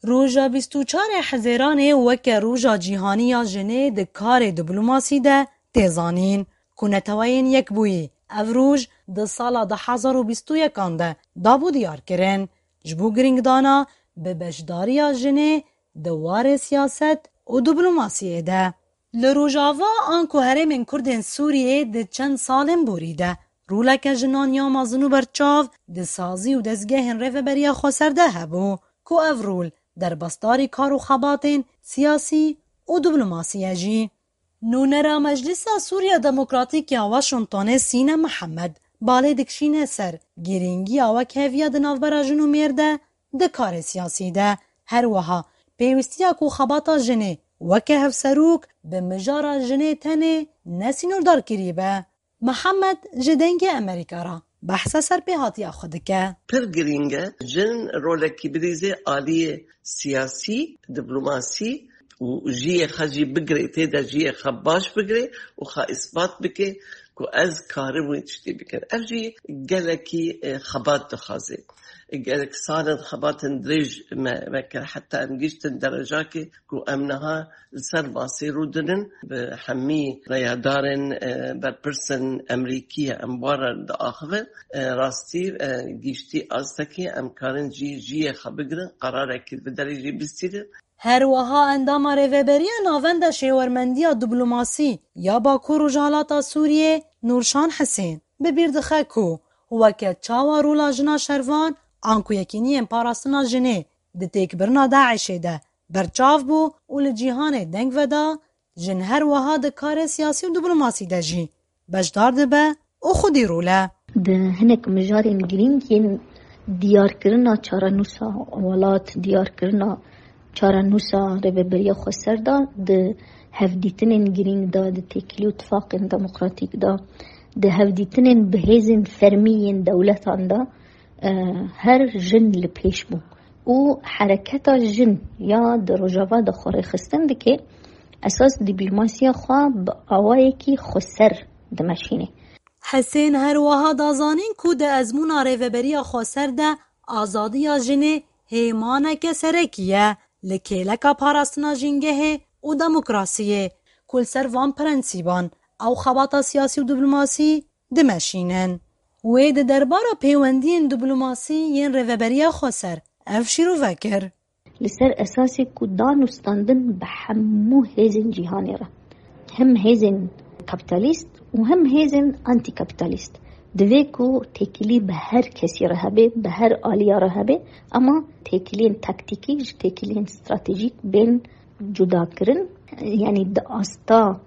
روژا 24 حزیران وک روژا جیهانی یا جنه ده کار دیپلماسی ده تیزانین که نتوین یک بویی. او روژ ده سالا ده 2021 ده دابو دیار کرن جبو گرینگ دانا به بشداری جنه ده وار سیاست و دیپلماسی ده. لروژاوا آنکو هرمین کردن سوریه ده چند سالن بوریده. رولک جنان یا مازنو برچاو ده سازی و دزگهن ریفبریا خسرده هبو که او رول در بستاری کار و خباتین سیاسی و دیپلماسی جی. نونرا مجلس سوریا دموکراتیک یا واشنطن سینه محمد باله دکشینه سر گیرینگی آوا کهویا ده نافبرا جنو مرده ده کار سیاسی ده. هر وها پیوستیا کو خباتا جنه وکه هف سروک به مجارا جنه تنه نسینور دار کریبه. محمد جدنگ امریکا را بحث سر به هاتیا خودکه پر گرینگه جن رولکی بریزه آلی سیاسی دیپلماسی و جیه خجی بگره تیدا جیه خباش بگره و خا اثبات بکه که از کارم ویتشتی بکن اف جی گلکی خبات دخوازه گلک سالن خباتن درج مکر حتی امگیشتن درجه که امنها سر باسی رو دنن به همی ریادارن برپرسن امریکی اموار دا آخوه راستی گیشتی آزتکی امکارن جی خبگرن قراره که به درجه بستیره. هر وها اندام ریوبری ناوند شیورمندی دیپلماسی یا باکو رجالات سوریه نورشان حسین ببیردخه کو وکه چاوا رولا جنا شروان آنکو یکینی پاراستنا جنه ده تکبرنا داعشه ده برچاو بو و لجیهان دنگ ودا جن هر وها ده کار سیاسی و دیپلماسی ده جی بجدار ده به او خودی روله ده هنک مجارین گرینگ دیار کرنا چارانوسا ولات دیار کرنا چارانوسا ریوبری خسر دا ده هفدیتنین گرینگ دا ده تکلی اتفاق دموکراتیک دا ده هفدیتنین بهیزن فرمیین دولتان دا هر جن لپیش بو و حرکت جن یا در رجاوا دا خوری خستن دکه اساس دیپلماسی خواه با آوائی که خسر دمشینه. حسین هر وها دازانین که ده ازمون ریوبری خسر ده آزادی جنه هیمانه سرکیه لکیلکا پاراستنا جنگه و دموکراسیه کل سر وان پرنسیبان او خباتا سیاسی و دیپلماسی دمشینن. و ده دربارا پیوندین دیپلماسی ین ریوبری خسر افشی رو وکر لسر اساسی که دانستاندن به همو هیزن جیهانی را هم هیزن کپیتالیست و هم هیزن آنتی کپیتالیست دوی که تکیلی به هر کسی را هبه به هر آلیا را هبه اما تکیلین تکتیکی تکیلین استراتژیک بین جدا کرن یعنی ده آستا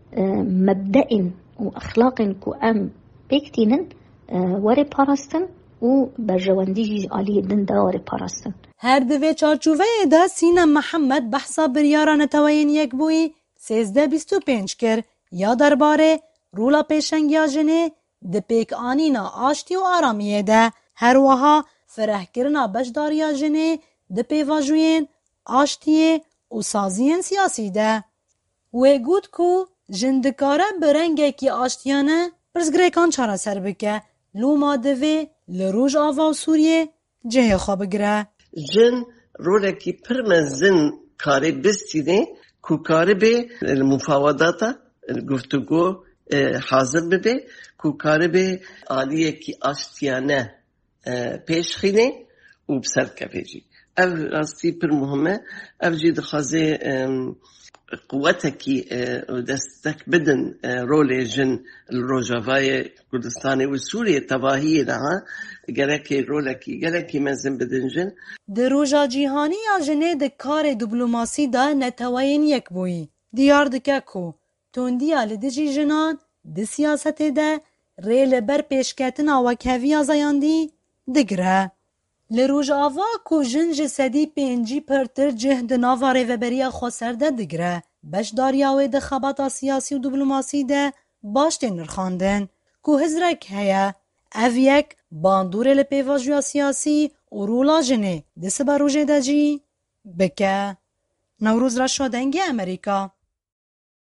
مبدئن و اخلاقن که ام بکتینن وری پاراستن و برجواندی آلی دن دا وری پاراستن. هر دوی چارچوبه دا سینه محمد بحثا بریارا نتوین یک بوی 1325 کر یا درباره رولا پیشنگیا جنه ده پیک آنینا آشتی و آرامیه ده هر وها فرح کرنا بشداریا جنه ده پیواجوین آشتیه و سازین سیاسی ده و گود کو جندکاره برنگه کی آشتیانه برزگریکان چارا سر بکه لوما دوی لروج آوا سوریه جه خواب گره جن رولکی پرمزن کاری بستینه که کاری به المفاوضات الگفتگو حاضر بده که کاری به آلیه کی آشتیانه پیشخینه و بسر کفیجی او راستی پر مهمه او جید خوازه قوتکی دستک بدن رول جن الروجاوای کردستانی و سوریه تواهی ده گرکی رولکی گرکی مزن بدن جن ده روژا جیهانی یا جنه ده کار دیپلماسی ده نتوین یک بوی دیار دکه کو توندی آل ده جی جنان ده سیاست ده ریل بر پیشکتن آوکهوی آزایاندی دگره لروج آوا کو جن جسدی پینجی پرتر جهد ناوا ریوبری خسر ده دگره بشداریاوی ده خباتا سیاسی و دیپلماسی ده باشت نرخاندن کو هزرک هیا او یک باندور لپیواجویا سیاسی و رولا جنه ده سبا روژه ده جی بکه نوروز را شدنگ امریکا